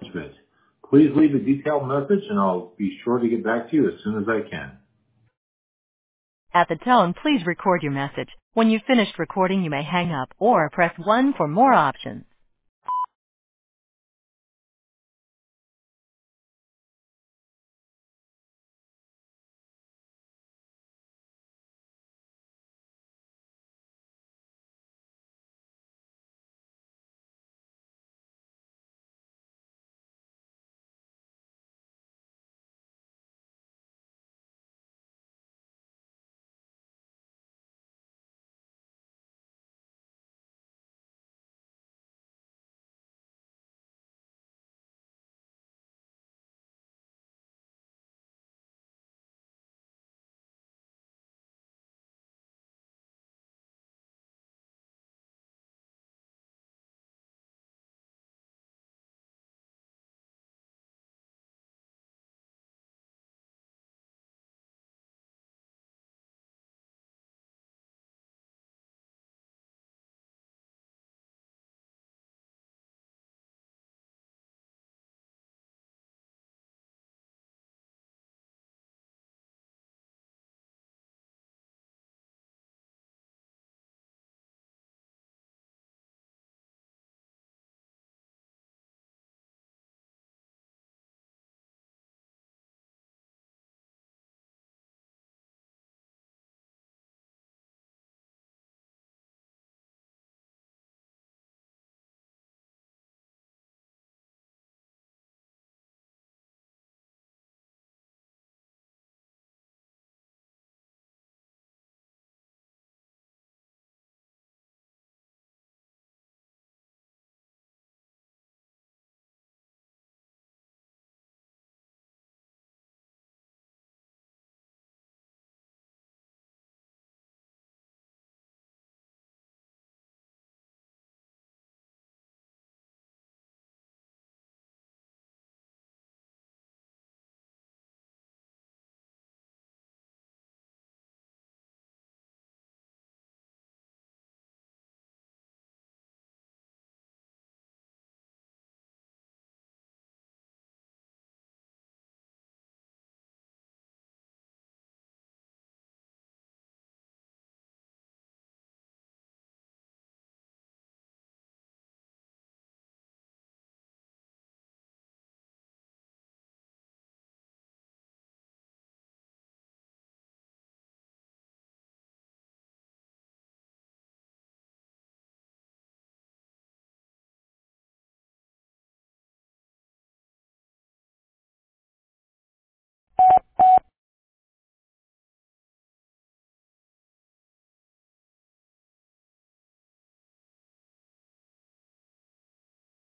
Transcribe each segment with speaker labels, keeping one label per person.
Speaker 1: management. Please leave a detailed message and I'll be sure to get back to you as soon as I can.
Speaker 2: At the tone, please record your message. When you've finished recording, you may hang up or press 1 for more options.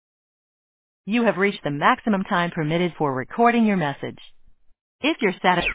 Speaker 2: You have reached the maximum time permitted for recording your message. If you're satisfied